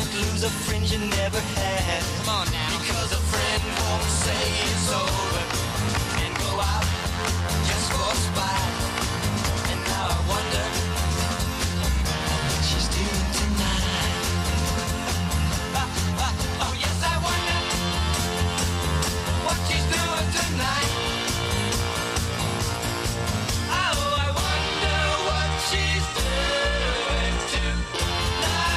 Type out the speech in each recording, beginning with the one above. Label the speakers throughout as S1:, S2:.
S1: can't lose a friend you never had.
S2: Come on now.
S1: Because a friend won't say it's over and go out just for spite. And now I wonder what she's doing tonight. Oh yes, I wonder what she's doing tonight. Oh, I wonder what she's doing tonight.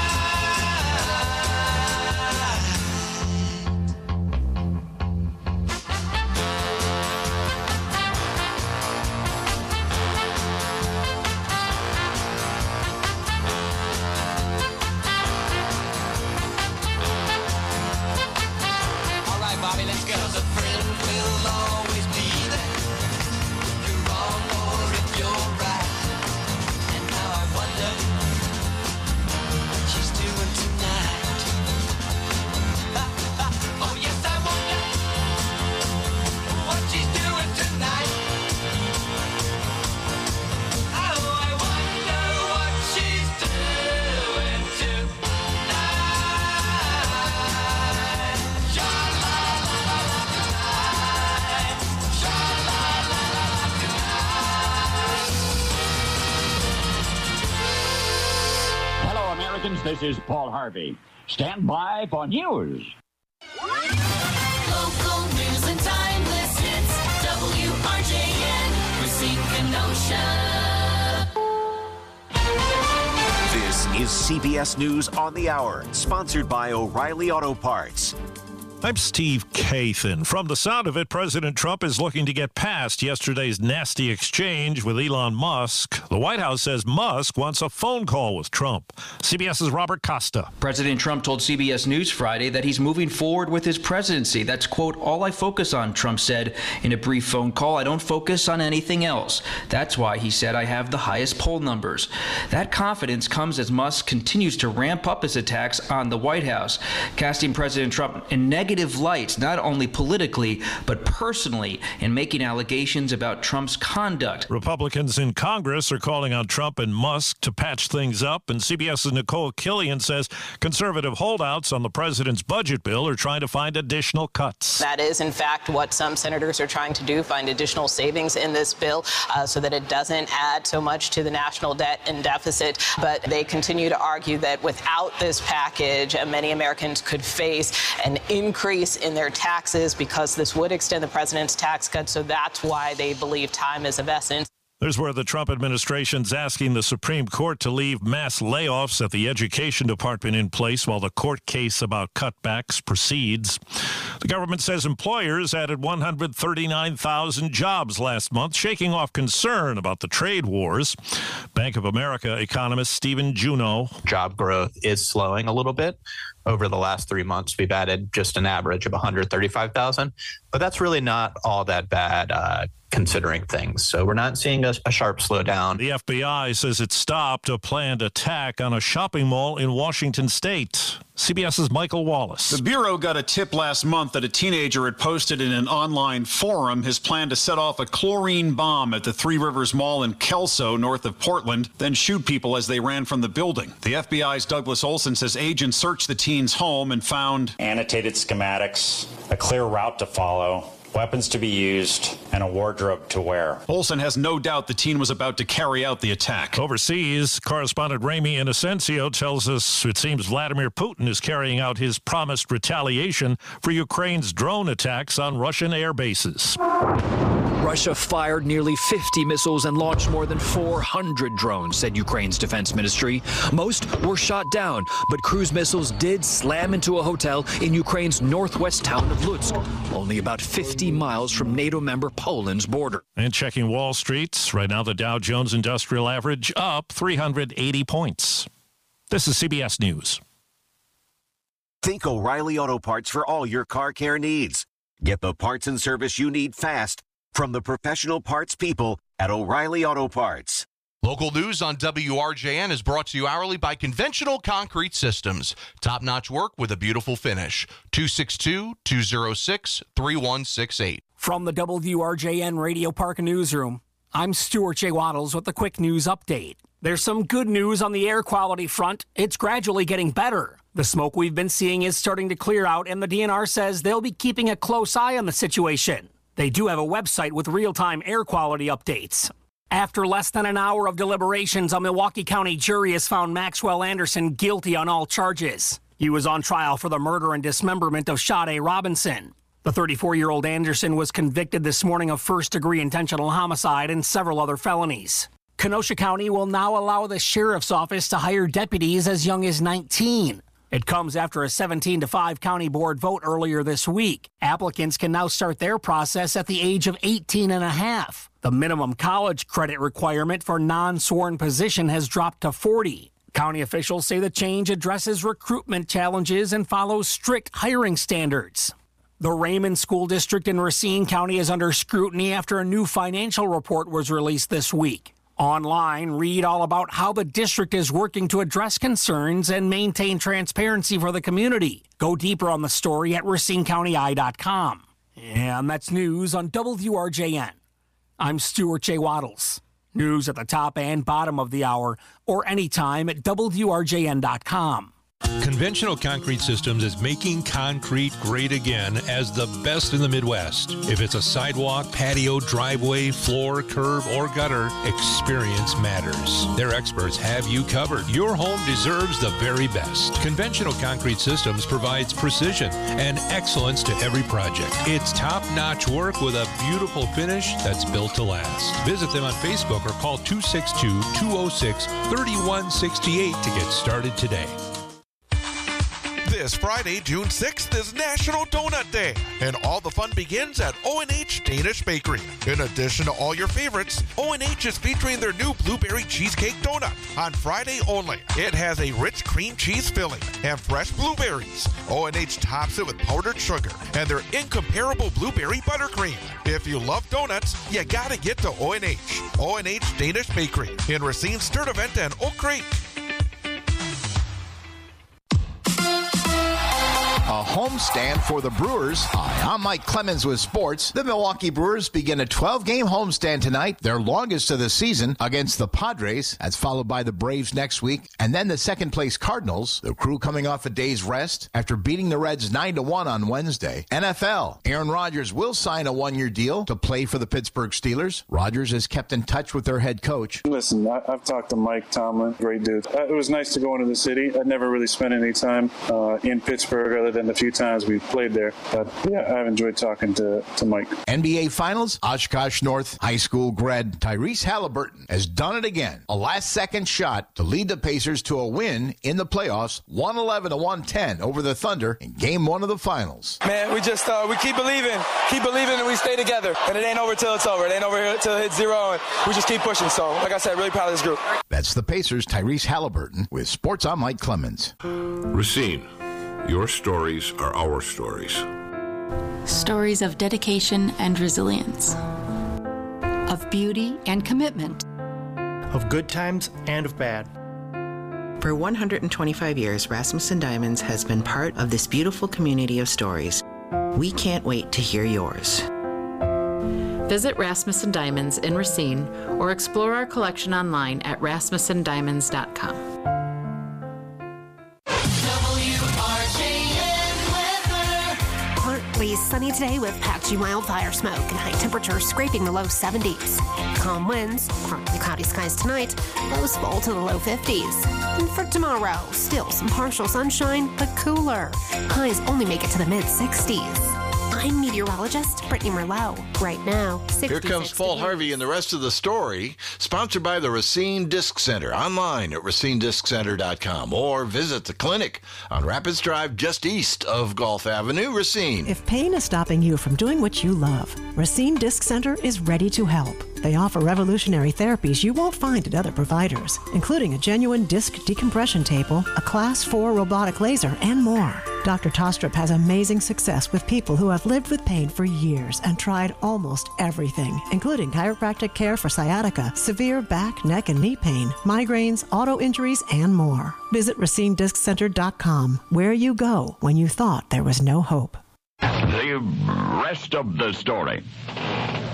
S2: All right, Bobby, let's go.
S1: 'Cause a friend will always be there. If you're wrong or if you're right. And now I wonder what she's doing tonight. Oh yes, I wonder what she's doing tonight. Oh, I wonder what she's doing tonight. Sha-la-la-la-la tonight. Sha-la-la-la-la tonight.
S3: Hello, Americans. This is Paul Harvey. Stand by for news.
S4: Local news and timeless hits. WRJN, Racine Kenosha.
S5: This is CBS News on the Hour, sponsored by O'Reilly Auto Parts.
S6: I'm Steve Kathan. From the sound of it, President Trump is looking to get past yesterday's nasty exchange with Elon Musk. The White House says Musk wants a phone call with Trump. CBS's Robert Costa.
S7: President Trump told CBS News Friday that he's moving forward with his presidency. That's, quote, all I focus on, Trump said in a brief phone call. I don't focus on anything else. That's why, he said, I have the highest poll numbers. That confidence comes as Musk continues to ramp up his attacks on the White House, casting President Trump in negative lights, not only politically, but personally, in making allegations about Trump's conduct.
S6: Republicans in Congress are calling on Trump and Musk to patch things up, and CBS's Nicole Killian says conservative holdouts on the president's budget bill are trying to find additional cuts.
S8: That is, in fact, what some senators are trying to do, find additional savings in this bill so that it doesn't add so much to the national debt and deficit. But they continue to argue that without this package, many Americans could face an increase in their taxes because this would extend the president's tax cuts. So that's why they believe time is of essence.
S6: There's where the Trump administration's asking the Supreme Court to leave mass layoffs at the Education Department in place while the court case about cutbacks proceeds. The government says employers added 139,000 jobs last month, shaking off concern about the trade wars. Bank of America economist Stephen Juneau.
S9: Job growth is slowing a little bit. Over the last 3 months, we've added just an average of 135,000, but that's really not all that bad considering things. So we're not seeing a sharp slowdown.
S6: The FBI says it stopped a planned attack on a shopping mall in Washington state. CBS's Michael Wallace.
S10: The Bureau got a tip last month that a teenager had posted in an online forum his plan to set off a chlorine bomb at the Three Rivers Mall in Kelso, north of Portland, then shoot people as they ran from the building. The FBI's Douglas Olson says agents searched the teen's home and found
S11: annotated schematics, a clear route to follow, weapons to be used, and a wardrobe to wear.
S10: Olson has no doubt the teen was about to carry out the attack.
S6: Overseas, correspondent Ramy Inocencio tells us it seems Vladimir Putin is carrying out his promised retaliation for Ukraine's drone attacks on Russian air bases.
S12: Russia fired nearly 50 missiles and launched more than 400 drones, said Ukraine's defense ministry. Most were shot down, but cruise missiles did slam into a hotel in Ukraine's northwest town of Lutsk, only about 50 miles from NATO member Poland's border.
S6: And checking Wall Street, right now the Dow Jones Industrial Average up 380 points. This is CBS News.
S5: Think O'Reilly Auto Parts for all your car care needs. Get the parts and service you need fast from the professional parts people at O'Reilly Auto Parts.
S13: Local news on WRJN is brought to you hourly by Conventional Concrete Systems. Top-notch work with a beautiful finish. 262-206-3168.
S14: From the WRJN Radio Park Newsroom, I'm Stuart J. Waddles with a quick news update. There's some good news on the air quality front. It's gradually getting better. The smoke we've been seeing is starting to clear out, and the DNR says they'll be keeping a close eye on the situation. They do have a website with real-time air quality updates. After less than an hour of deliberations, a Milwaukee County jury has found Maxwell Anderson guilty on all charges. He was on trial for the murder and dismemberment of Sade Robinson. The 34-year-old Anderson was convicted this morning of first-degree intentional homicide and several other felonies. Kenosha County will now allow the sheriff's office to hire deputies as young as 19. It comes after a 17-5 county board vote earlier this week. Applicants can now start their process at the age of 18 and a half. The minimum college credit requirement for non-sworn position has dropped to 40. County officials say the change addresses recruitment challenges and follows strict hiring standards. The Raymond School District in Racine County is under scrutiny after a new financial report was released this week. Online, read all about how the district is working to address concerns and maintain transparency for the community. Go deeper on the story at RacineCountyEye.com. And that's news on WRJN. I'm Stuart J. Waddles. News at the top and bottom of the hour, or anytime at WRJN.com.
S15: Conventional Concrete Systems is making concrete great again as the best in the Midwest. If it's a sidewalk, patio, driveway, floor, curb, or gutter, experience matters. Their experts have you covered. Your home deserves the very best. Conventional Concrete Systems provides precision and excellence to every project. It's top-notch work with a beautiful finish that's built to last. Visit them on Facebook or call 262-206-3168 to get started today.
S16: This Friday, June 6th, is National Donut Day, and all the fun begins at O&H Danish Bakery. In addition to all your favorites, O&H is featuring their new blueberry cheesecake donut on Friday only. It has a rich cream cheese filling and fresh blueberries. O&H tops it with powdered sugar and their incomparable blueberry buttercream. If you love donuts, you gotta get to O&H. O&H Danish Bakery in Racine, Sturtevant, and Oak Creek.
S17: A homestand for the Brewers. Hi, I'm Mike Clemens with sports. The Milwaukee Brewers begin a 12-game homestand tonight, their longest of the season, against the Padres. That's followed by the Braves next week, and then the second-place Cardinals. The Crew coming off a day's rest after beating the Reds 9-1 on Wednesday. NFL, Aaron Rodgers will sign a one-year deal to play for the Pittsburgh Steelers. Rodgers has kept in touch with their head coach.
S18: Listen, I've talked to Mike Tomlin, great dude. It was nice to go into the city. I'd never really spent any time in Pittsburgh other than the few times we've played there. But yeah, I've enjoyed talking to Mike.
S17: NBA Finals, Oshkosh North High School grad Tyrese Halliburton has done it again. A last-second shot to lead the Pacers to a win in the playoffs, 111-110 over the Thunder in Game 1 of the Finals.
S19: Man, we just we keep believing, and we stay together. And it ain't over till it's over. It ain't over till it hits zero, and we just keep pushing. So, like I said, really proud of this group.
S17: That's the Pacers' Tyrese Halliburton with Sports. I'm Mike Clemens.
S20: Racine. Your stories are our stories.
S21: Stories of dedication and resilience. Of beauty and commitment.
S22: Of good times and of bad.
S23: For 125 years, Rasmussen Diamonds has been part of this beautiful community of stories. We can't wait to hear yours.
S24: Visit Rasmussen Diamonds in Racine or explore our collection online at rasmussendiamonds.com.
S25: Partly sunny today with patchy wildfire smoke and high temperatures scraping the low 70s. Calm winds, partly cloudy skies tonight, lows fall to the low 50s. And for tomorrow, still some partial sunshine, but cooler. Highs only make it to the mid-60s. I'm meteorologist Brittany Merlot. Right now, 66
S26: Here comes Paul Harvey and the rest of the story, sponsored by the Racine Disc Center, online at racinedisccenter.com, or visit the clinic on Rapids Drive just east of Gulf Avenue, Racine.
S27: If pain is stopping you from doing what you love, Racine Disc Center is ready to help. They offer revolutionary therapies you won't find at other providers, including a genuine disc decompression table, a Class 4 robotic laser, and more. Dr. Tostrup has amazing success with people who have lived with pain for years and tried almost everything, including chiropractic care for sciatica, severe back, neck, and knee pain, migraines, auto injuries, and more. Visit RacineDiscCenter.com, where you go when you thought there was no hope.
S3: The rest of the story.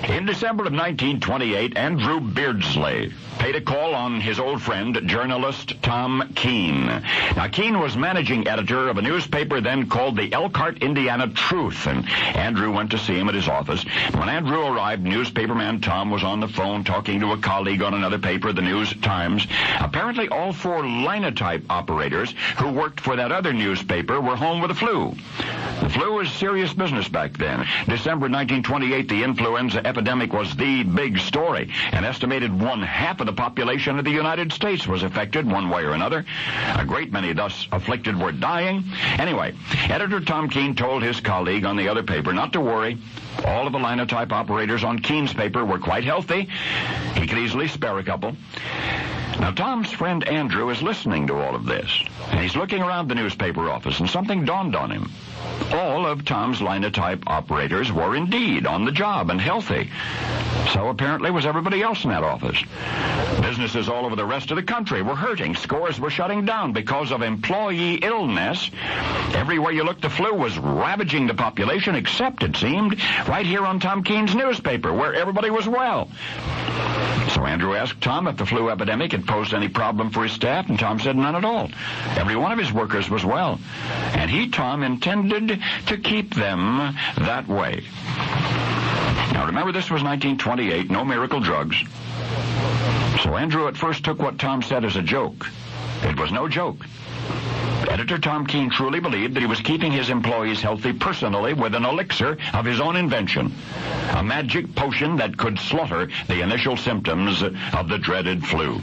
S3: In December of 1928, Andrew Beardsley paid a call on his old friend, journalist Tom Keene. Now, Keene was managing editor of a newspaper then called the Elkhart, Indiana Truth, and Andrew went to see him at his office. When Andrew arrived, newspaperman Tom was on the phone talking to a colleague on another paper, the News Times. Apparently, all 4 linotype operators who worked for that other newspaper were home with the flu. The flu was serious business back then. December 1928, the influenza epidemic was the big story. An estimated 1/2 of the population of the United States was affected one way or another. A great many thus afflicted were dying. Anyway, editor Tom Keene told his colleague on the other paper not to worry. All of the linotype operators on Keene's paper were quite healthy. He could easily spare a couple. Now, Tom's friend Andrew is listening to all of this, and he's looking around the newspaper office, and something dawned on him. All of Tom's linotype operators were indeed on the job and healthy. So apparently was everybody else in that office. Businesses all over the rest of the country were hurting. Scores were shutting down because of employee illness. Everywhere you looked, the flu was ravaging the population, except, it seemed, right here on Tom Keene's newspaper, where everybody was well. So Andrew asked Tom if the flu epidemic had posed any problem for his staff, and Tom said none at all. Every one of his workers was well, and he, Tom, intended to keep them that way. Now, remember, this was 1928, no miracle drugs. So Andrew at first took what Tom said as a joke. It was no joke. Editor Tom Keene truly believed that he was keeping his employees healthy personally with an elixir of his own invention, a magic potion that could slaughter the initial symptoms of the dreaded flu.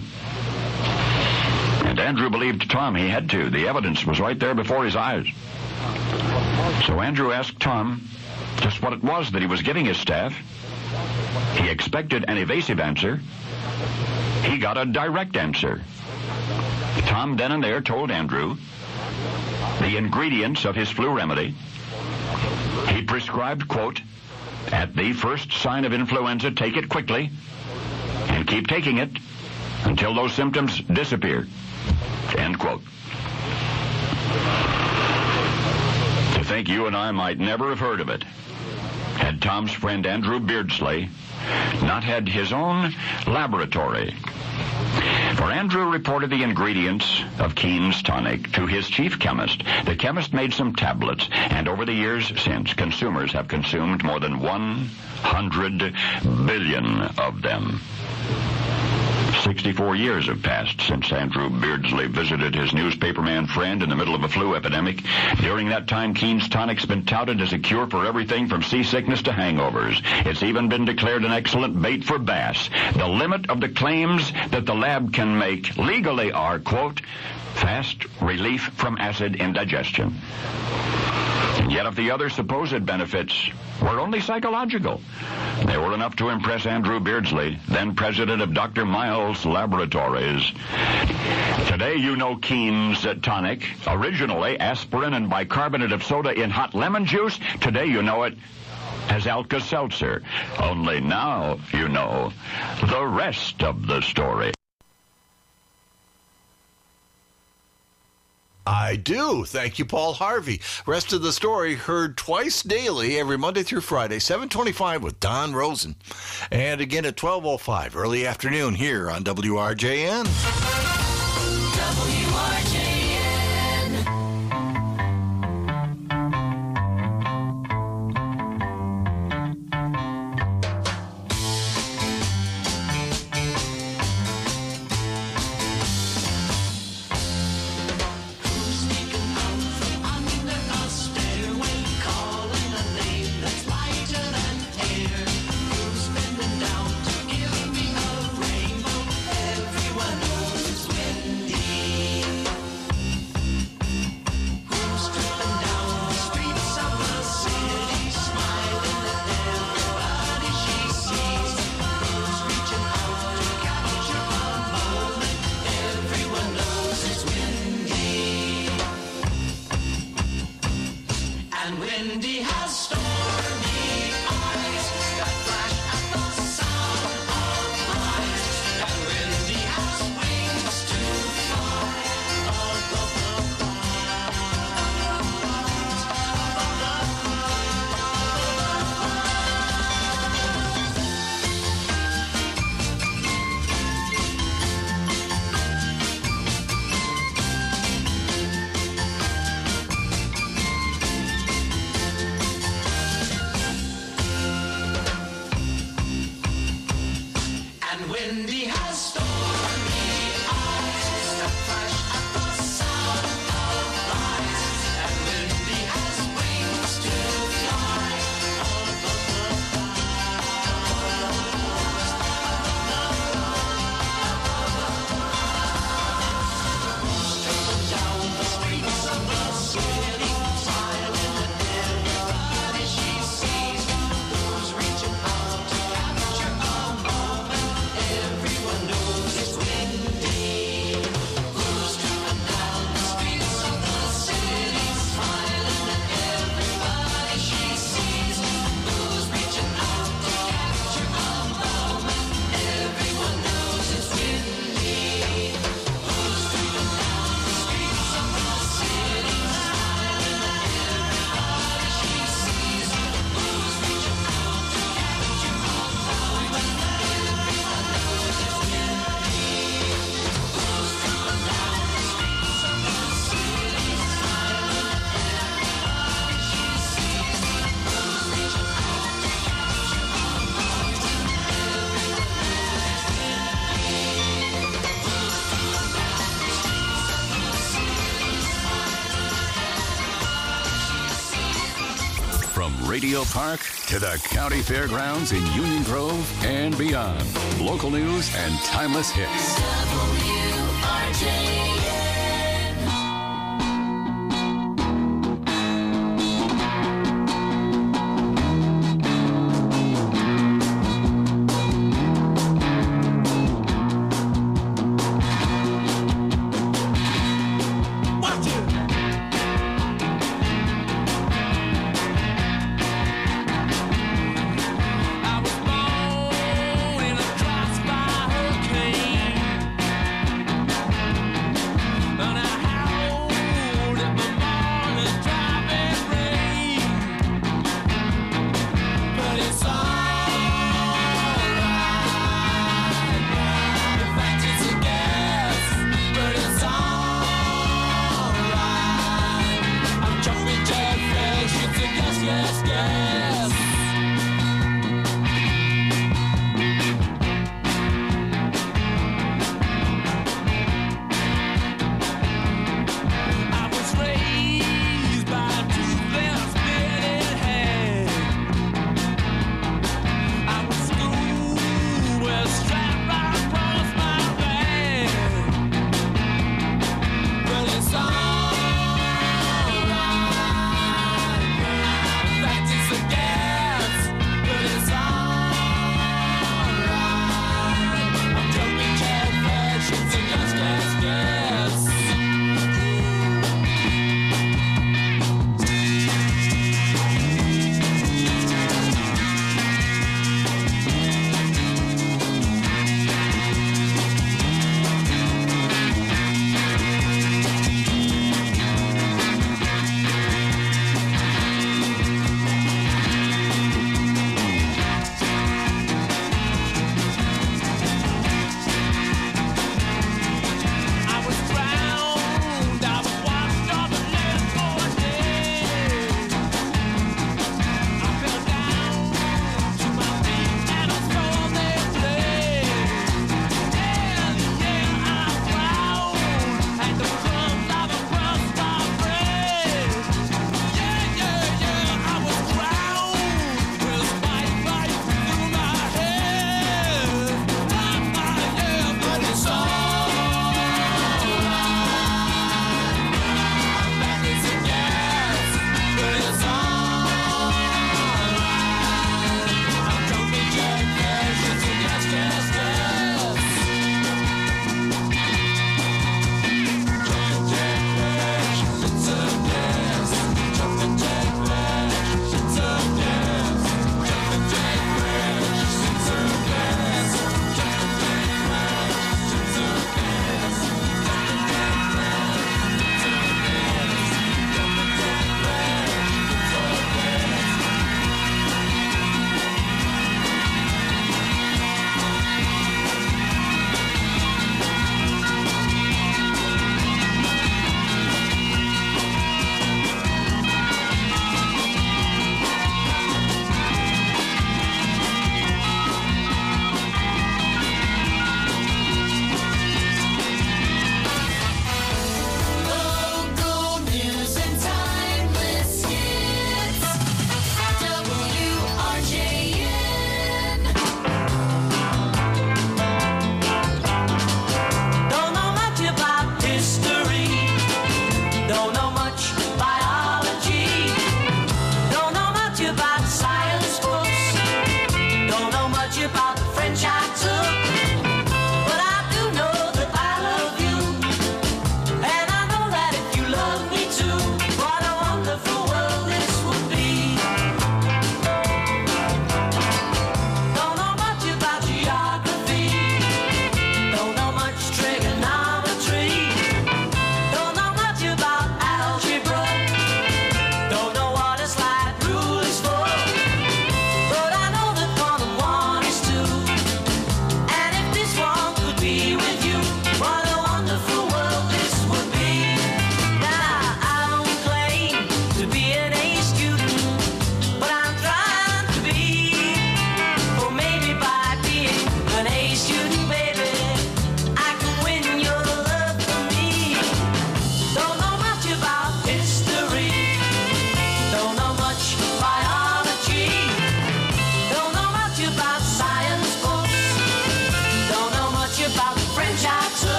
S3: And Andrew believed Tom. He had to. The evidence was right there before his eyes. So Andrew asked Tom just what it was that he was giving his staff. He expected an evasive answer. He got a direct answer. Tom then and there told Andrew the ingredients of his flu remedy. He prescribed, quote, "At the first sign of influenza, take it quickly and keep taking it until those symptoms disappear," end quote. To think you and I might never have heard of it had Tom's friend Andrew Beardsley not had his own laboratory. For Andrew reported the ingredients of Keene's tonic to his chief chemist. The chemist made some tablets, and over the years since, consumers have consumed more than 100 billion of them. 64 years have passed since Andrew Beardsley visited his newspaperman friend in the middle of a flu epidemic. During that time, Keene's tonic's been touted as a cure for everything from seasickness to hangovers. It's even been declared an excellent bait for bass. The limit of the claims that the lab can make legally are, quote, "fast relief from acid indigestion." And yet if the other supposed benefits were only psychological, they were enough to impress Andrew Beardsley, then president of Dr. Miles Laboratories. Today you know Keene's tonic, originally aspirin and bicarbonate of soda in hot lemon juice. Today you know it as Alka-Seltzer. Only now you know the rest of the story.
S26: I do. Thank you, Paul Harvey. Rest of the story heard twice daily, every Monday through Friday, 7:25 with Don Rosen. And again at 12:05, early afternoon here on WRJN.
S1: Radio Park to the county fairgrounds in Union Grove and beyond. Local news and timeless hits. WRJN.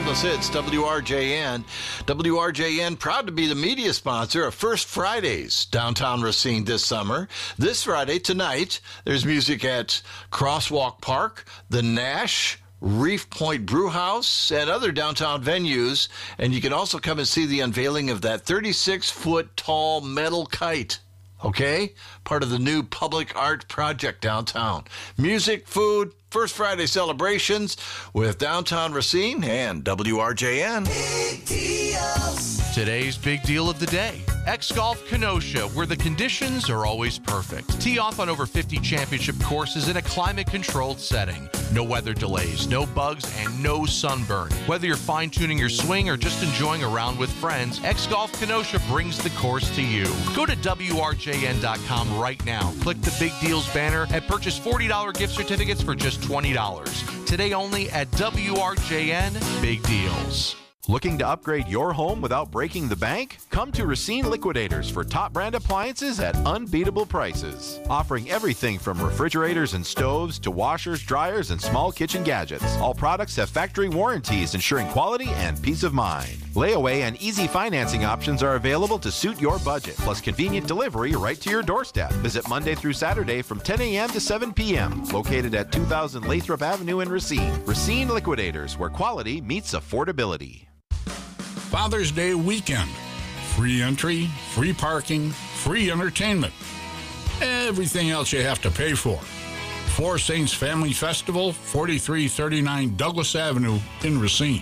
S26: Timeless Hits, WRJN. WRJN proud to be the media sponsor of First Fridays downtown Racine this summer. This Friday, tonight, there's music at Crosswalk Park, the Nash, Reef Point Brew House, and other downtown venues. And you can also come and see the unveiling of that 36-foot tall metal kite. Okay? Part of the new public art project downtown. Music, food, First Friday celebrations with Downtown Racine and WRJN.
S13: Big deals. Today's big deal of the day. X-Golf Kenosha, where the conditions are always perfect. Tee off on over 50 championship courses in a climate-controlled setting. No weather delays, no bugs, and no sunburn. Whether you're fine-tuning your swing or just enjoying a round with friends, X-Golf Kenosha brings the course to you. Go to WRJN.com right now. Click the Big Deals banner and purchase $40 gift certificates for just $20. Today only at WRJN Big Deals.
S2: Looking to upgrade your home without breaking the bank? Come to Racine Liquidators for top brand appliances at unbeatable prices. Offering everything from refrigerators and stoves to washers, dryers, and small kitchen gadgets. All products have factory warranties ensuring quality and peace of mind. Layaway and easy financing options are available to suit your budget, plus convenient delivery right to your doorstep. Visit Monday through Saturday from 10 a.m. to 7 p.m. Located at 2000 Lathrop Avenue in Racine. Racine Liquidators, where quality meets affordability.
S4: Father's Day weekend. Free entry, free parking, free entertainment. Everything else you have to pay for. Four Saints Family Festival, 4339 Douglas Avenue in Racine.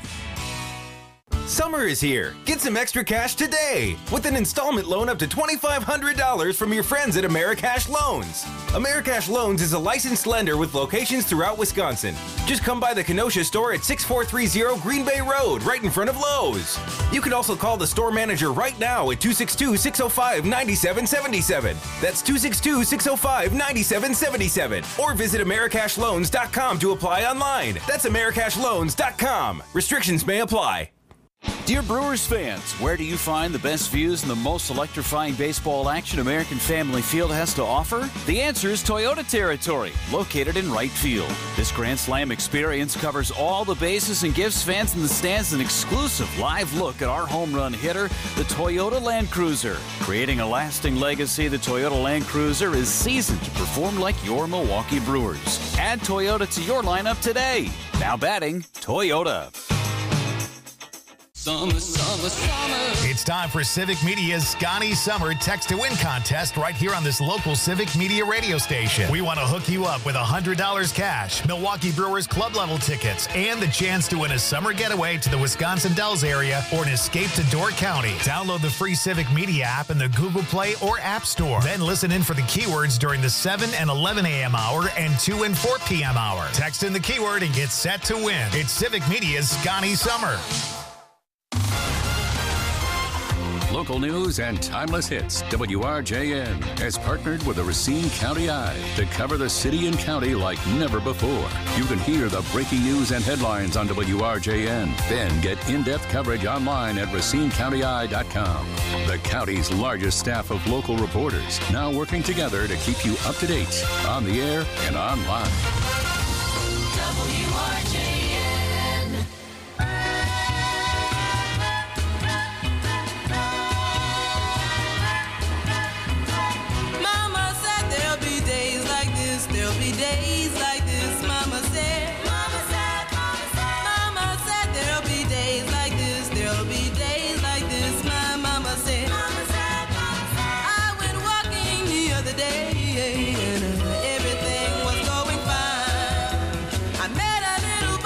S7: Summer is here. Get some extra cash today with an installment loan up to $2,500 from your friends at Americash Loans. Americash Loans is a licensed lender with locations throughout Wisconsin. Just come by the Kenosha store at 6430 Green Bay Road, right in front of Lowe's. You can also call the store manager right now at 262-605-9777. That's 262-605-9777. Or visit AmericashLoans.com to apply online. That's AmericashLoans.com. Restrictions may apply.
S8: Dear Brewers fans, where do you find the best views and the most electrifying baseball action American Family Field has to offer? The answer is Toyota territory, located in right field. This Grand Slam experience covers all the bases and gives fans in the stands an exclusive live look at our home run hitter, the Toyota Land Cruiser. Creating a lasting legacy, the Toyota Land Cruiser is seasoned to perform like your Milwaukee Brewers. Add Toyota to your lineup today. Now batting, Toyota.
S9: Summer, summer, summer. It's time for Civic Media's Scotty Summer Text to Win contest right here on this local Civic Media radio station. We want to hook you up with $100 cash, Milwaukee Brewers club level tickets, and the chance to win a summer getaway to the Wisconsin Dells area or an escape to Door County. Download the free Civic Media app in the Google Play or App Store. Then listen in for the keywords during the 7 and 11 a.m. hour and 2 and 4 p.m. hour. Text in the keyword and get set to win. It's Civic Media's Scotty Summer.
S1: Local news and timeless hits. WRJN has partnered with the Racine County Eye to cover the city and county like never before. You can hear the breaking news and headlines on WRJN. Then get in-depth coverage online at RacineCountyEye.com. The county's largest staff of local reporters now working together to keep you up to date on the air and online.
S9: WRJN.
S10: There'll be days like this, Mama said. Mama said, Mama said. Mama said there'll be days like this. There'll be days like this, my mama said. Mama said, Mama said. I went walking the other day and everything was going fine. I met a little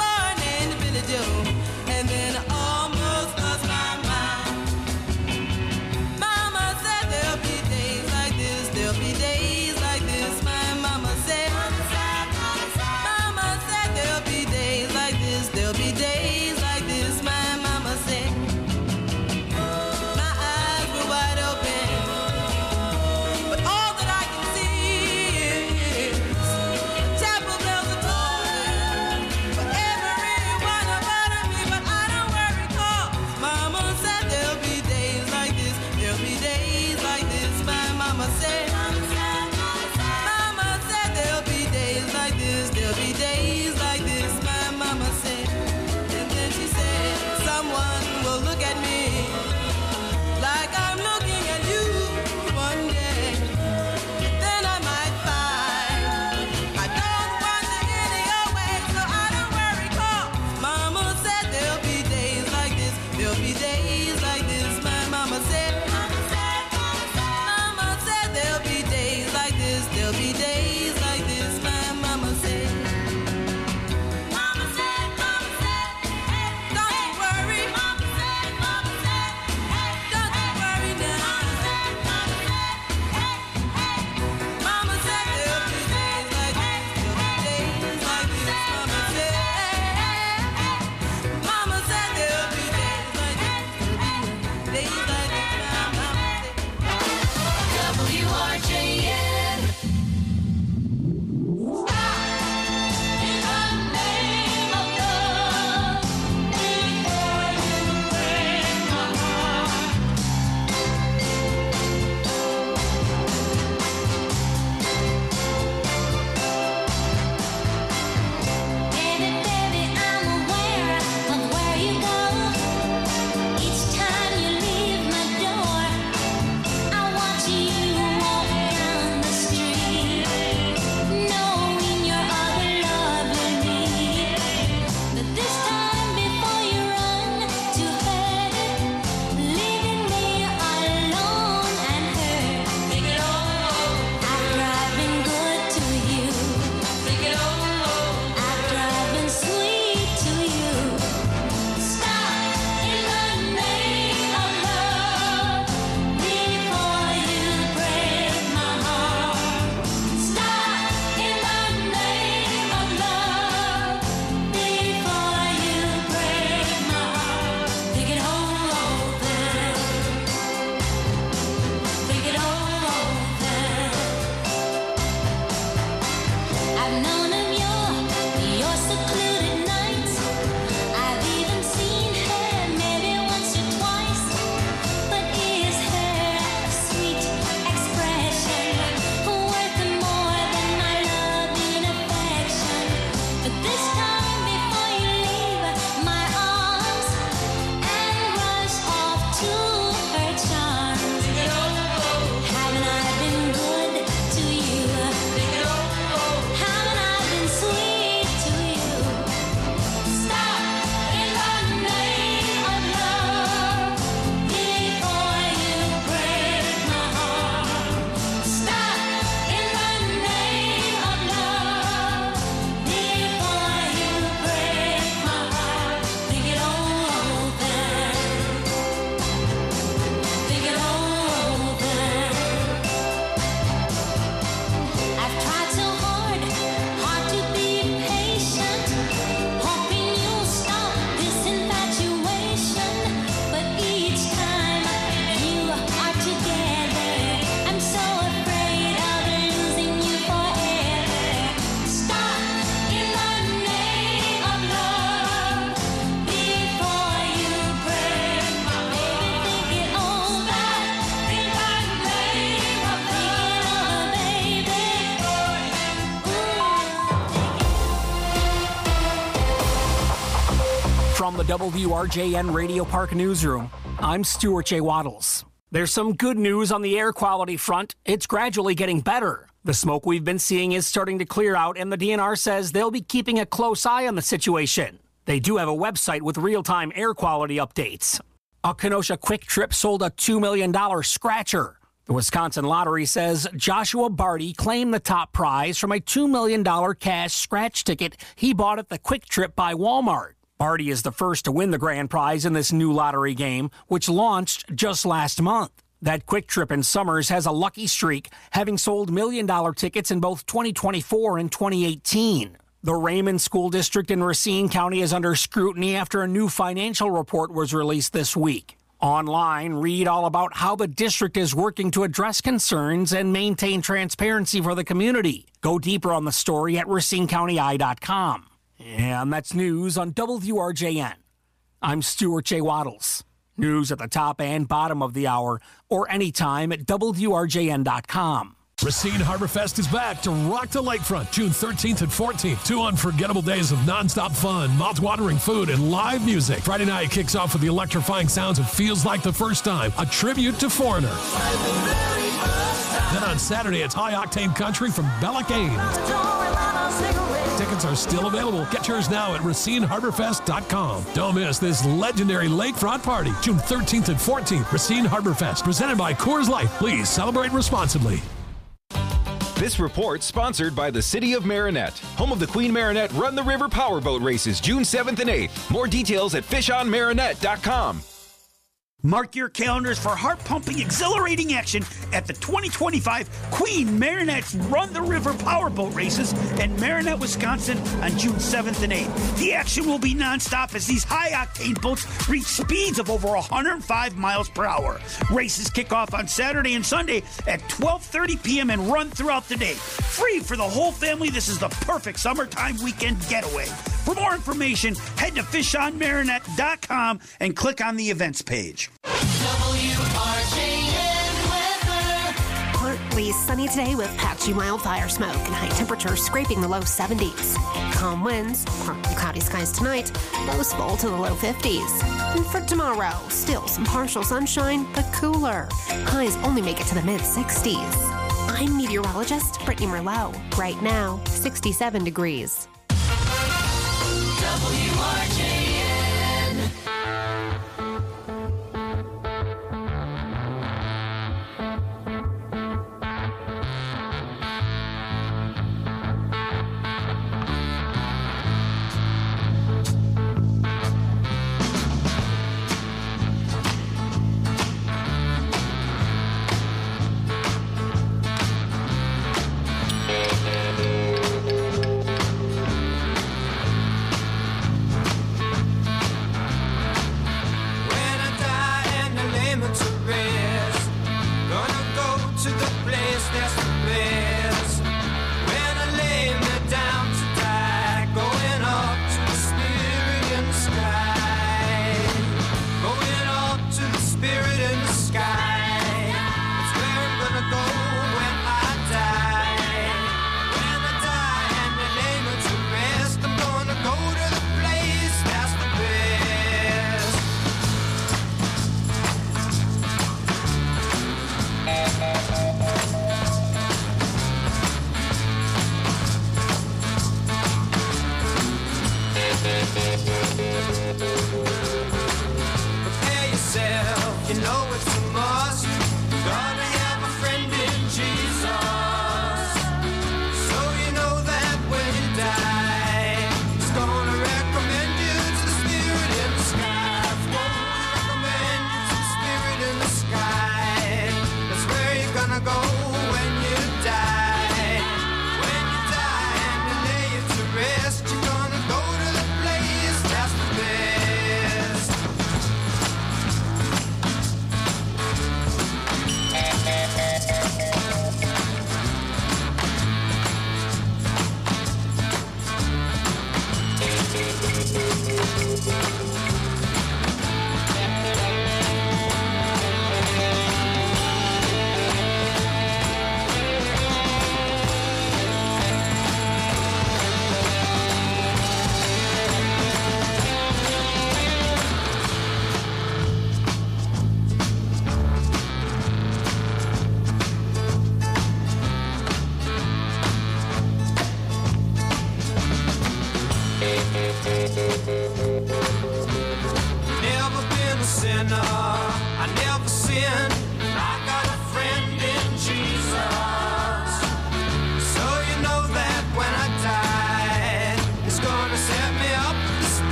S5: WRJN Radio Park Newsroom, I'm Stuart J. Waddles. There's some good news on the air quality front. It's gradually getting better. The smoke we've been seeing is starting to clear out, and the DNR says they'll be keeping a close eye on the situation. They do have a website with real-time air quality updates. A Kenosha Quick Trip sold a $2 million scratcher. The Wisconsin Lottery says Joshua Barty claimed the top prize from a $2 million cash scratch ticket he bought at the Quick Trip by Walmart. Barty is the first to win the grand prize in this new lottery game, which launched just last month. That Quick Trip in Summers has a lucky streak, having sold $1 million tickets in both 2024 and 2018. The Raymond School District in Racine County is under scrutiny after a new financial report was released this week. Online, read all about how the district is working to address concerns and maintain transparency for the community. Go deeper on the story at RacineCountyEye.com. And that's news on WRJN. I'm Stuart J. Waddles. News at the top and bottom of the hour, or anytime at WRJN.com.
S6: Racine Harborfest is back to rock the lakefront June 13th and 14th. 2 unforgettable days of nonstop fun, mouth-watering food, and live music. Friday night kicks off with the electrifying sounds of Feels Like the First Time, a tribute to Foreigner. Then on Saturday, it's high-octane country from Bella Kane. Tickets are still available. Get yours now at RacineHarborFest.com. Don't miss this legendary lakefront party, June 13th and 14th. Racine Harborfest, presented by Coors Light. Please celebrate responsibly.
S11: This report sponsored by the City of Marinette, home of the Queen Marinette Run the River Powerboat Races, June 7th and 8th. More details at fishonmarinette.com.
S12: Mark your calendars for heart-pumping, exhilarating action at the 2025 Queen Marinette's Run the River Powerboat Races in Marinette, Wisconsin on June 7th and 8th. The action will be nonstop as these high-octane boats reach speeds of over 105 miles per hour. Races kick off on Saturday and Sunday at 12:30 p.m. and run throughout the day. Free for the whole family, this is the perfect summertime weekend getaway. For more information, head to fishonmarinette.com and click on the events page.
S25: Partly sunny today with patchy wildfire smoke and high temperatures scraping the low 70s. Calm winds, partly cloudy skies tonight, lows fall to the low 50s. And for tomorrow, still some partial sunshine, but cooler. Highs only make it to the mid-60s. I'm meteorologist Brittany Merlot. Right now, 67 degrees. WRJN.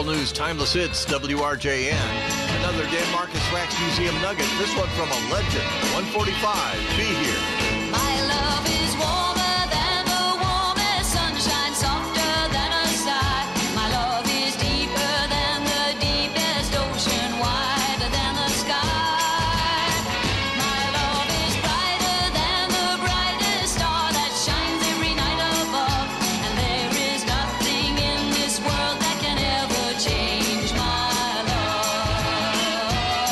S26: Local news, timeless hits, WRJN. Another Dan Marcus Wax Museum nugget. This one from a legend. 145. Be here.
S10: My love is warmer than the warmest sunshine, softer than a sigh. My love is deeper than the deepest ocean, wider than the sky. My love is brighter than the brightest star that shines every night above. And there is nothing in this world that can ever change my love.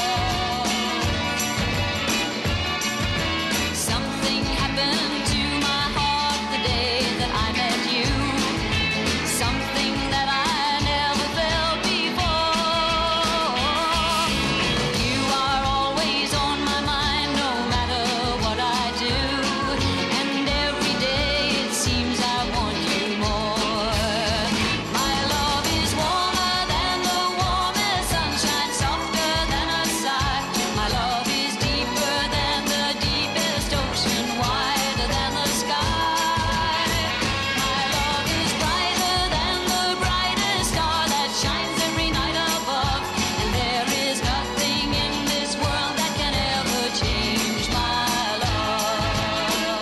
S10: Something happened to my heart the day that I met you. Something that I never felt before. You are always on my mind, no matter what I do. And every day it seems I want you more. My love is warmer than the warmest sunshine, softer than a sigh. My love is deeper than the deepest ocean, wider than the sky. My love is brighter than the brightest star that shines every night above. And there is nothing in this world that can ever change my love.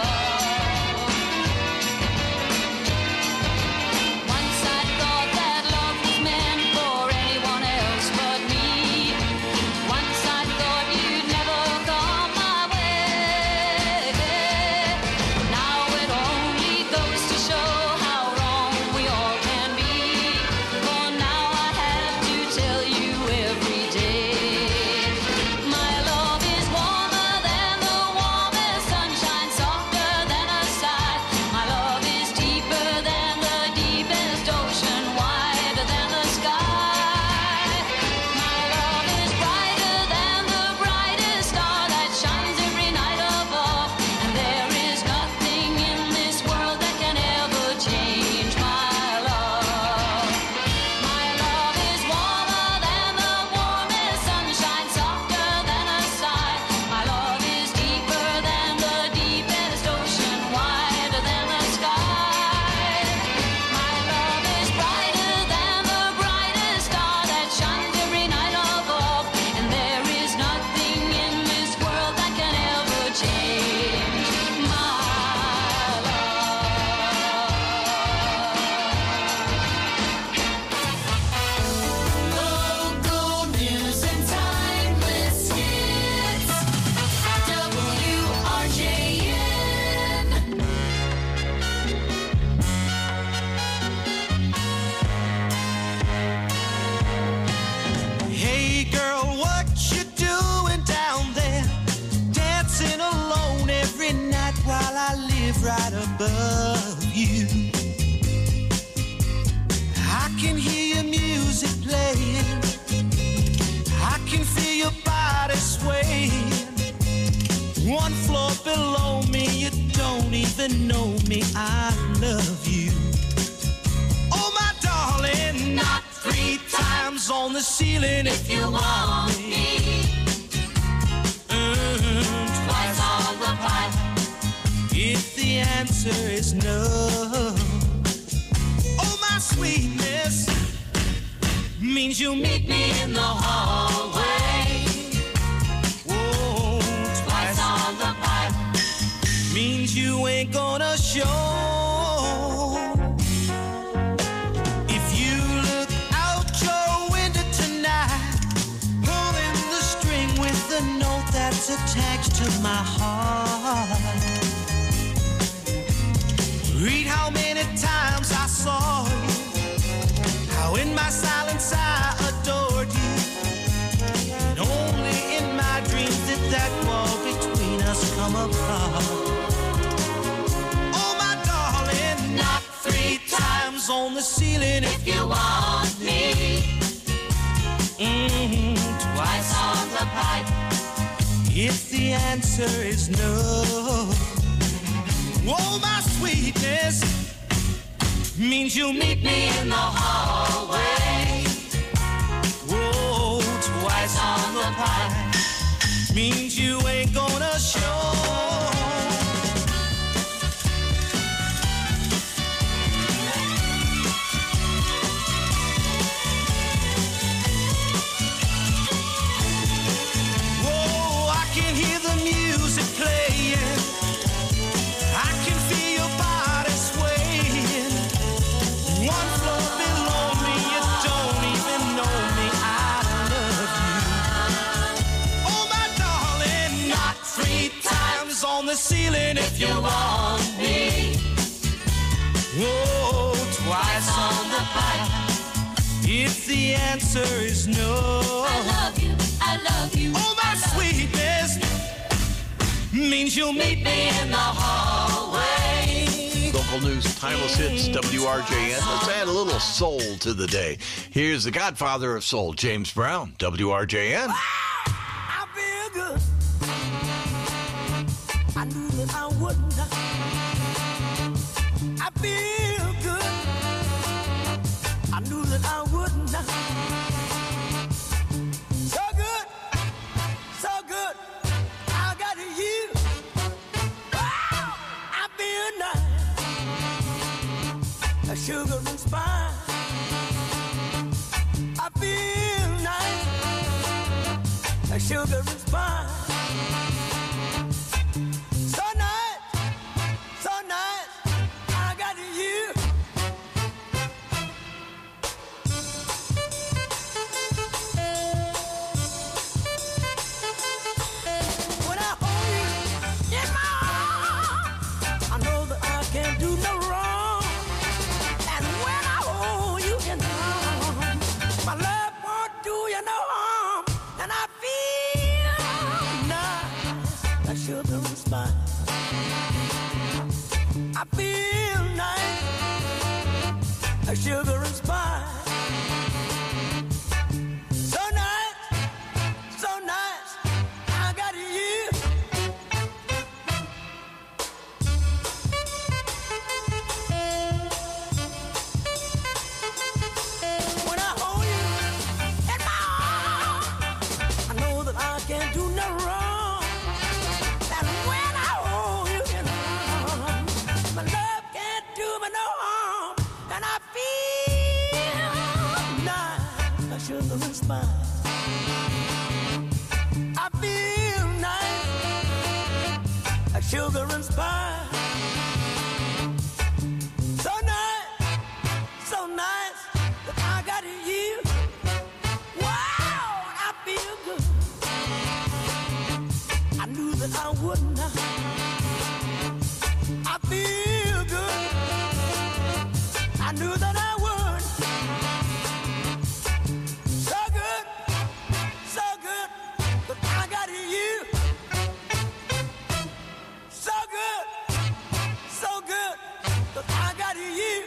S10: Once I thought that love was meant for anyone else but me. Once I thought you'd never come my way. Now it only goes to show how wrong we all can be. For now I have to tell you every day. My love is warmer than the warmest sunshine, softer than a sigh. My love is deeper than the deepest ocean, wider than the sky. My love is brighter than the brightest star that shines every night above. And there is nothing in this world that can ever change my love. My love is warmer than the warmest sunshine, softer than a sigh. My love is deeper than the deepest ocean, wider than the sky. My love is brighter than the brightest star that shines every night above. And there is nothing in this world that can ever change my love. Local news and timeless hits. WRJN.
S14: Hey girl, what you doing down there? Dancing alone every night while I live right above you. I can hear your music playing. I can feel your body swaying. One floor below me, you don't even know me. I love you. Oh my darling, not 3 times on the ceiling if you want me. Twice on the pipe if the answer is no. Oh my sweetness means you'll meet me in the hallway. Whoa, twice on the pipe means you ain't gonna show. If you look out your window tonight, pulling the string with the note that's attached to my heart. Read how many times I saw you, how in my silence I adored you. And only in my dreams did that wall between us come apart. Oh my darling, not 3 times on the ceiling if you want me. Twice on the pipe if the answer is no. Oh my sweetness means you'll meet me in the hallway. Whoa, twice on the pipe means you ain't gonna show. if you want me. Oh, twice on the pipe. If the answer is no, I love you, I love you. Oh, that sweetness means you'll meet me in the hallway.
S26: Local news, timeless hits, WRJN. Let's add a little soul to the day. Here's the godfather of soul, James Brown, WRJN.
S14: I feel good. I knew that I wouldn't. I feel good. I knew that I wouldn't. So good, so good. I got you. Wow, I feel nice. A sugar and spice. I feel nice. A sugar and spice. So nice, so nice. I got you. When I hold you in my arms, I know that I can't do no wrong. And when I hold you in my arms, my love won't do you no harm. And I feel nice, like sugar and spice. I feel nice, like sugar and spice. So nice, so nice. I got you. When I hold you in my arms, I know that I can't do no wrong. And when I hold you in my arms, my love can't do me no harm. And I feel nice, like sugar and spice. I feel nice, like sugar and spice. So nice, so nice that I got you. Wow, I feel good. I knew that I wouldn't. I feel good. I knew that I would. So good, that I got you. So good, that I got you.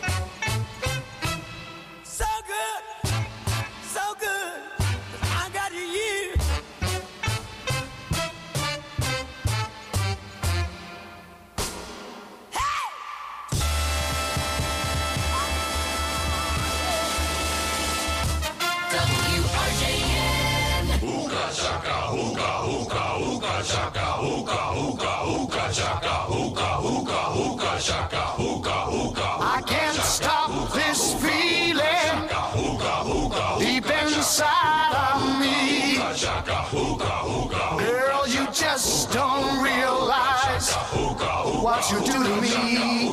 S14: So good, that I got you.
S15: Hookah chaka, hookah, hookah, hookah chaka, hookah, hookah, hookah chaka, hookah, hookah, hookah chaka, hookah, hookah.
S14: I can't stop this feeling deep inside of me. Girl, you just don't realize what you do to me.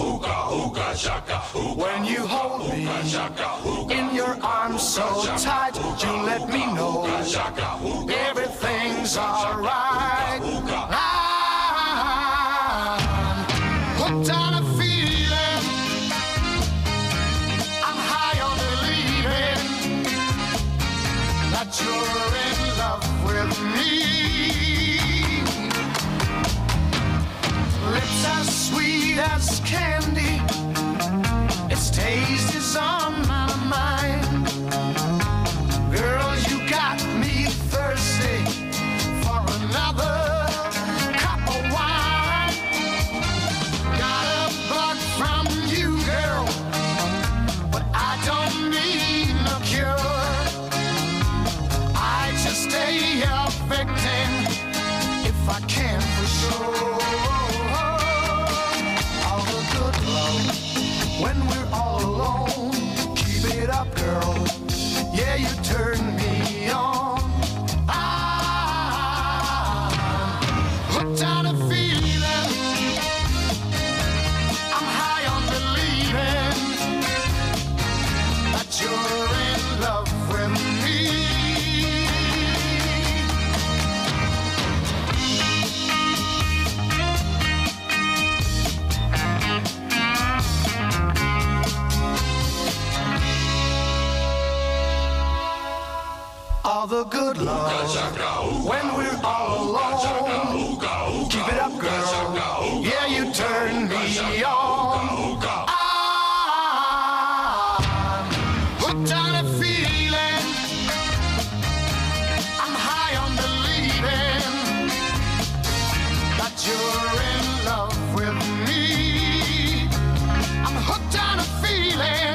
S14: When you hold me in your arms so tight, you let me know everything's alright. I'm hooked on a feeling. I'm high on believing that you're in love with me. Lips as sweet as candy, its taste is on my mind. Girl, you got me thirsty for another cup of wine. Got a bug from you, girl, but I don't need no cure. I just stay a victim if I can for sure. All the good love when we're all alone, keep it the good love when we're all alone. Keep it up, girl. Yeah, you turn me on. I'm hooked on a feeling. I'm high on believing that you're in love with me. I'm hooked on a feeling.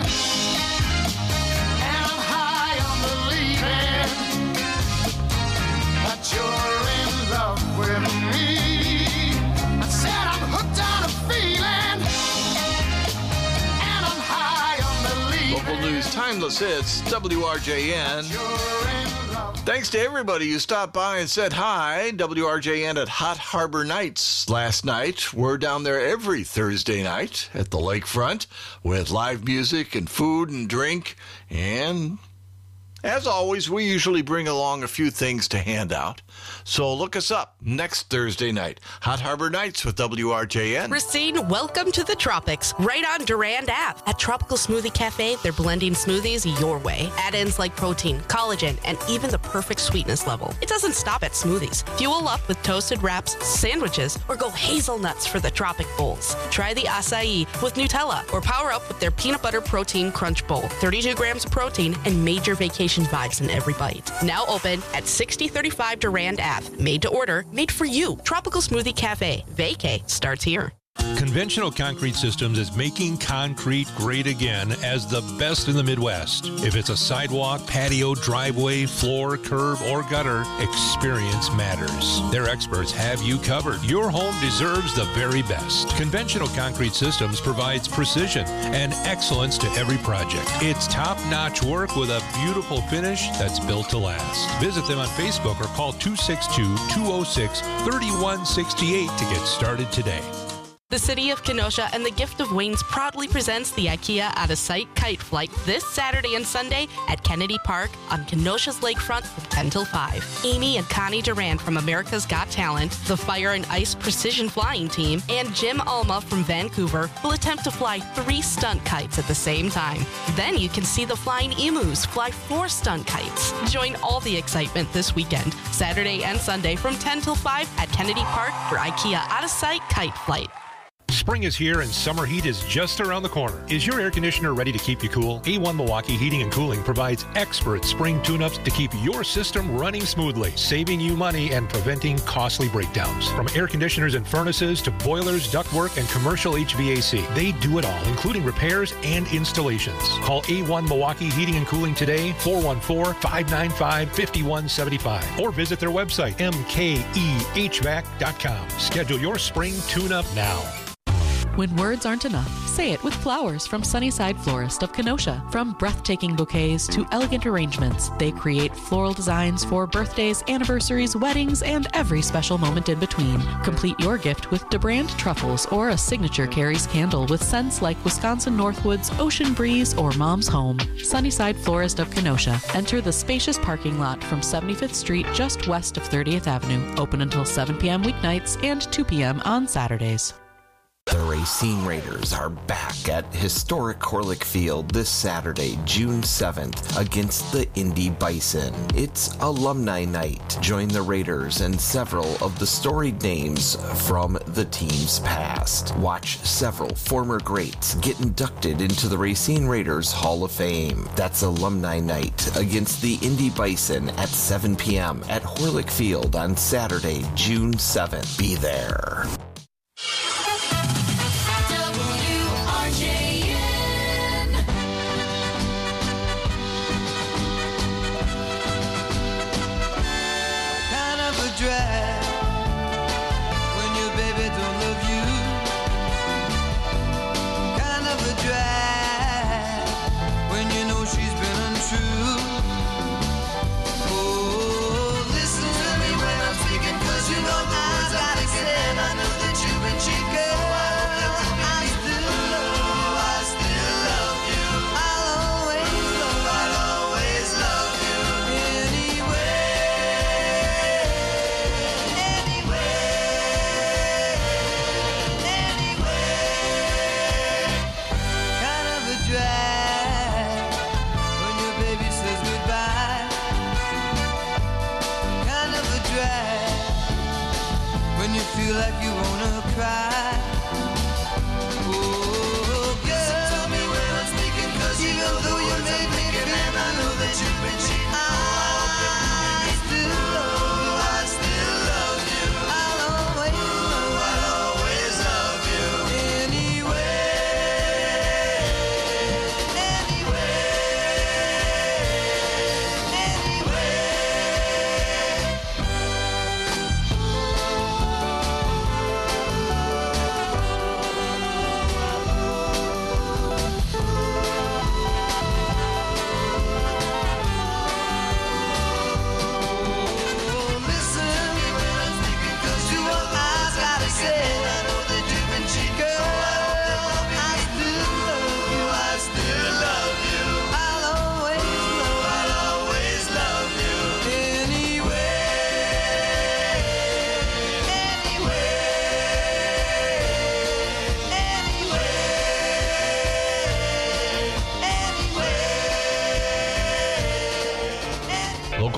S14: You're in love with me. I said I'm hooked on a feeling, and I'm high on believing.
S26: Local news, timeless hits, WRJN. Thanks to everybody who stopped by and said hi. WRJN at Hot Harbor Nights last night. We're down there every Thursday night at the lakefront with live music and food and drink. And as always, we usually bring along a few things to hand out. So look us up next Thursday night. Hot Harbor Nights with WRJN.
S16: Racine, welcome to the tropics, right on Durand Ave. At Tropical Smoothie Cafe, they're blending smoothies your way. Add-ins like protein, collagen, and even the perfect sweetness level. It doesn't stop at smoothies. Fuel up with toasted wraps, sandwiches, or go hazelnuts for the Tropic Bowls. Try the acai with Nutella, or power up with their peanut butter protein crunch bowl. 32 grams of protein and major vacation vibes in every bite. Now open at 6035 Durand Ave. Made to order, made for you. Tropical Smoothie Cafe. Vacay starts here.
S17: Conventional Concrete Systems is making concrete great again as the best in the Midwest. If it's a sidewalk, patio, driveway, floor, curb, or gutter, experience matters. Their experts have you covered. Your home deserves the very best. Conventional Concrete Systems provides precision and excellence to every project. It's top-notch work with a beautiful finish that's built to last. Visit them on Facebook or call 262-206-3168 to get started today.
S16: The City of Kenosha and the Gift of Wings proudly presents the IKEA Out-of-Sight Kite Flight this Saturday and Sunday at Kennedy Park on Kenosha's lakefront from 10 till 5. Amy and Connie Duran from America's Got Talent, the Fire and Ice Precision Flying Team, and Jim Alma from Vancouver will attempt to fly 3 stunt kites at the same time. Then you can see the Flying Emus fly 4 stunt kites. Join all the excitement this weekend, Saturday and Sunday from 10 till 5 at Kennedy Park for IKEA Out-of-Sight Kite Flight.
S17: Spring is here and summer heat is just around the corner. Is your air conditioner ready to keep you cool? A1 Milwaukee Heating and Cooling provides expert spring tune-ups to keep your system running smoothly, saving you money and preventing costly breakdowns. From air conditioners and furnaces to boilers, ductwork, and commercial HVAC, they do it all, including repairs and installations. Call A1 Milwaukee Heating and Cooling today, 414-595-5175, or visit their website, mkehvac.com. Schedule your spring tune-up now.
S18: When words aren't enough, say it with flowers from Sunnyside Florist of Kenosha. From breathtaking bouquets to elegant arrangements, they create floral designs for birthdays, anniversaries, weddings, and every special moment in between. Complete your gift with DeBrand truffles or a signature Carrie's candle with scents like Wisconsin Northwoods, Ocean Breeze, or Mom's Home. Sunnyside Florist of Kenosha. Enter the spacious parking lot from 75th Street just west of 30th Avenue. Open until 7 p.m. weeknights and 2 p.m. on Saturdays.
S19: The Racine Raiders are back at historic Horlick Field this Saturday, June 7th, against the Indy Bison. It's Alumni Night. Join the Raiders and several of the storied names from the team's past. Watch several former greats get inducted into the Racine Raiders Hall of Fame. That's Alumni Night against the Indy Bison at 7 p.m. at Horlick Field on Saturday, June 7th. Be there.
S14: Oh, listen to me when I'm speaking, 'cause you know I gotta say, I know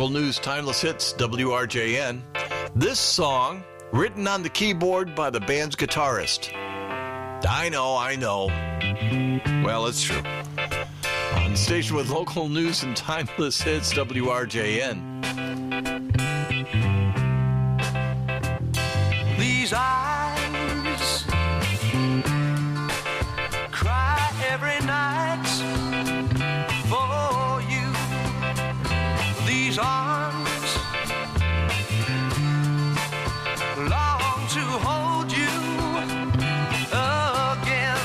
S26: Local news, timeless hits, WRJN. This song, written on the keyboard by the band's guitarist. I know. Well, it's true. On the station with local news and timeless hits, WRJN.
S14: These eyes cry every night for you. These arms long to hold you again.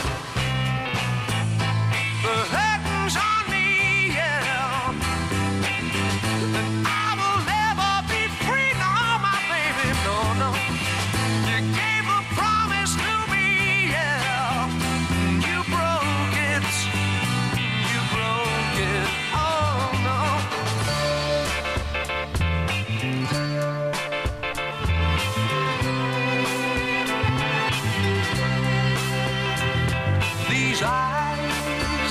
S14: The heavens on me, yeah. And I will never be free, no, my baby, no. You gave a promise to me, yeah. You broke it, oh no. These eyes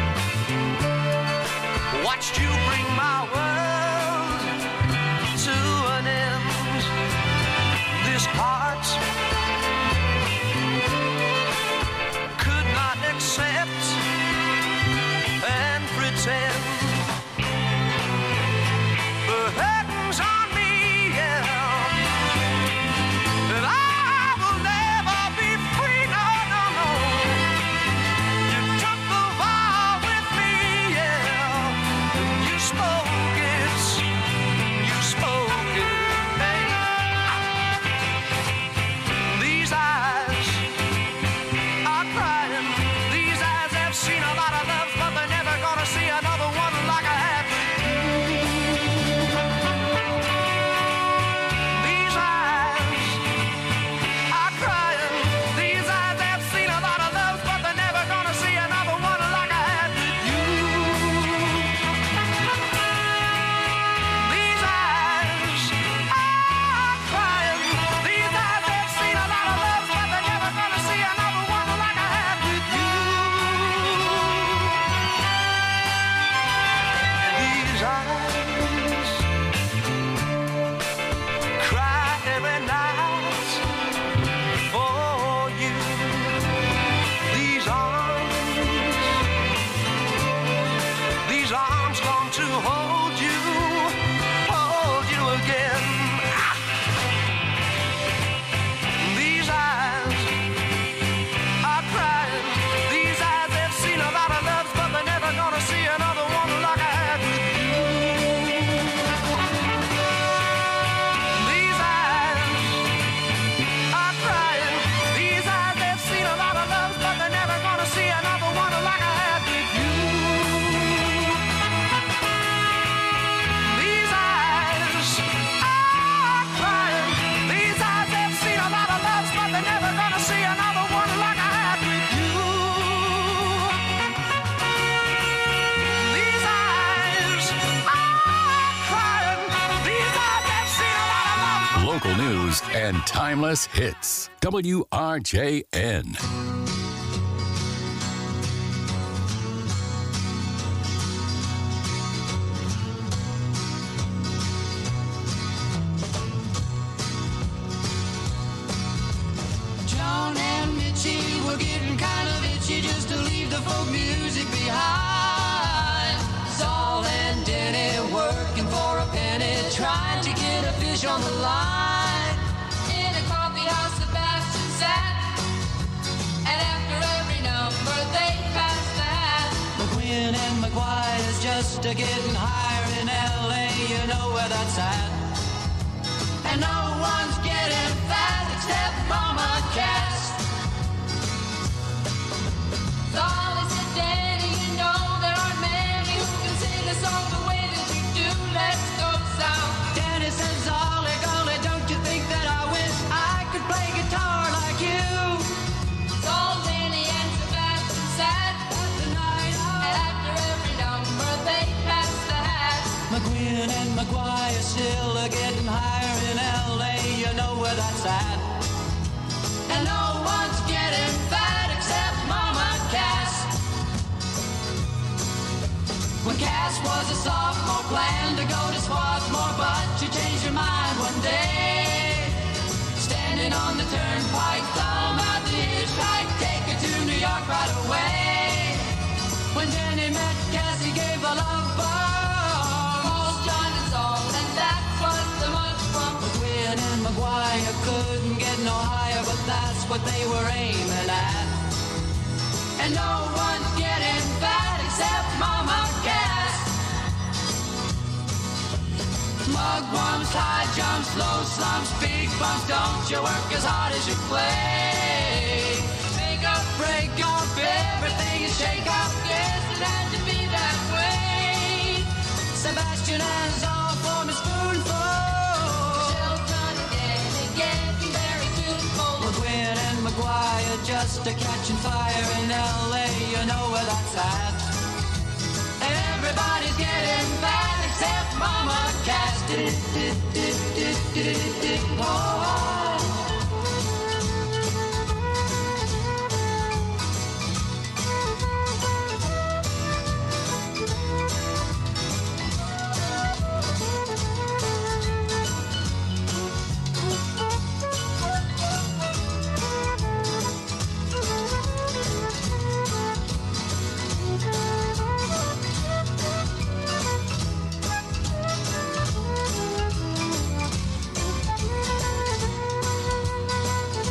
S14: watched you bring my world to an end. This heart could not accept and pretend. The heavens on me, yeah. And I will never be free, no. You took the vow with me, yeah. And you spoke it, hey. These eyes are crying. These eyes have seen a lot of love, but they're never gonna see another one like I have with you. These eyes are crying. These eyes have seen a lot of love, but they're never gonna see another one like I had with you. These eyes are crying. These eyes have seen a lot of love, but they're never gonna see another one like I had with you. These eyes cry every night for you. These arms long to hold you again. These eyes are crying. These eyes have seen a lot of loves, but they're never gonna see another one like I had with you. These eyes are crying. These eyes have seen a lot of loves, but they're never gonna see another one like I had with you. These eyes are crying. These eyes have seen a lot of loves, but they're never gonna see another one like I had with you. These eyes are crying. These eyes have seen a lot of loves.
S1: Local news and timeless hits. WRJN.
S14: John and Mitchie were getting kind of itchy just to leave the folk music behind. Saul and Denny working for a penny, trying to get a fish on the line. In a coffee house, Sebastian sat, and after every number they passed the hat. McQueen and McGuire's just a getting higher in LA, you know where that's at. And no one's getting fat except Mama Cass. Solly said, Danny, you know there aren't many who can sing a song the way that you do. Let's go south. Danny said, Solly, golly, don't you think that I wish I could play guitar like you? Sol, Danny, and Sebastian sat the night out, and after every number they passed the hat. McQueen and McGuire still are getting higher in LA, you know where that's at. And no one's getting fat except Mama Cass. When Cass was a sophomore, planned to go to sport. what they were aiming at. And no one's getting fat except Mama Cat. Mugwumps, high jumps, low slumps, big bumps. Don't you work as hard as you play. Make up, break up, everything is shake up. Guess it had to be that way. Sebastian has all for Miss Spoonful. Shelton again, very beautiful. McGuinn and McGuire just a catching fire in L.A. You know where that's at. Everybody's getting fat except Mama Cat.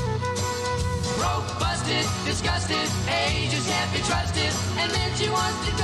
S14: Disgusted, ages can't be trusted, and then she wants to